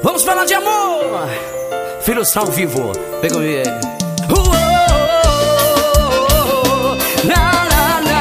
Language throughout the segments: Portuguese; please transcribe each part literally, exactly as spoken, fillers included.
Vamos falar de amor. Filhos ao vivo. Pega o uh, na, na, na.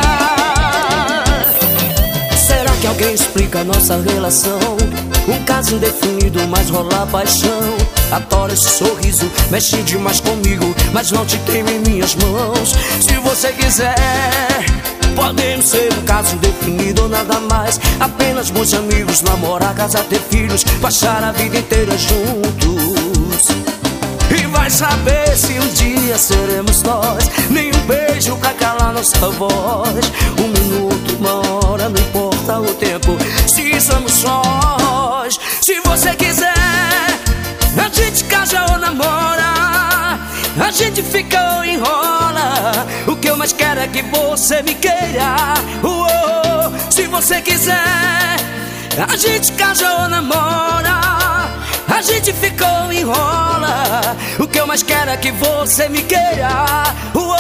Será que alguém explica a nossa relação? Um caso indefinido, mas rola paixão. Adoro esse sorriso, mexe demais comigo, mas não te tenho em minhas mãos. Se você quiser, podemos ser um caso indefinido ou nada mais. Apenas bons amigos, namorar, casar, ter filhos, passar a vida inteira juntos. E vai saber se um dia seremos nós. Nenhum beijo pra calar nossa voz. Um minuto, uma hora, não importa o tempo, se estamos sós. Se você quiser, a gente casa ou namora, a gente fica ou enrola. O que eu mais quero é que você me queira. Uou, se você quiser, a gente casa ou namora, a gente fica ou enrola. O que eu mais quero é que você me queira. Uou,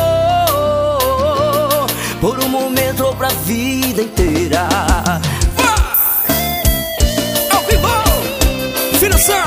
por um momento ou pra vida inteira. Ao vivo, Filho Sam.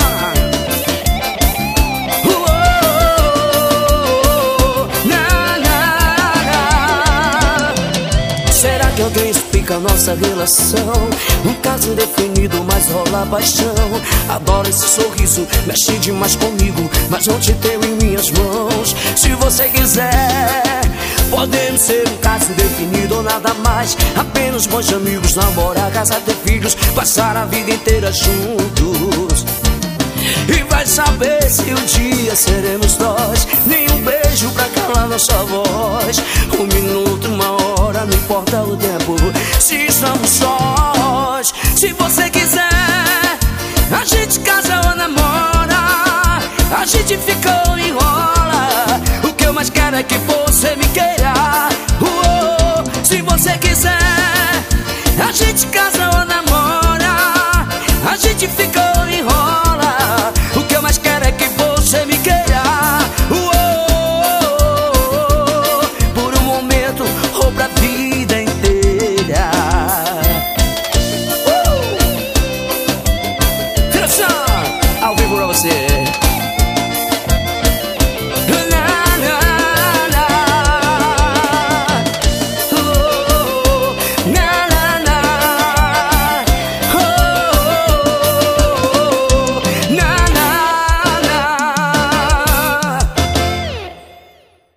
Será que alguém explica a nossa relação? Um caso indefinido, mas rola paixão. Adoro esse sorriso, mexe demais comigo, mas não te tenho em minhas mãos. Se você quiser, podemos ser um caso indefinido ou nada mais. Apenas bons amigos, namorar, casar, ter filhos, passar a vida inteira juntos. E vai saber se um dia seremos nós. Nenhum beijo pra calar nossa voz. Um minuto, uma hora, não importa o tempo, se estamos sós. Se você quiser, a gente casa ou namora, a gente fica ou enrola. O que eu mais quero é que você me queira. Uou, se você quiser, a gente casa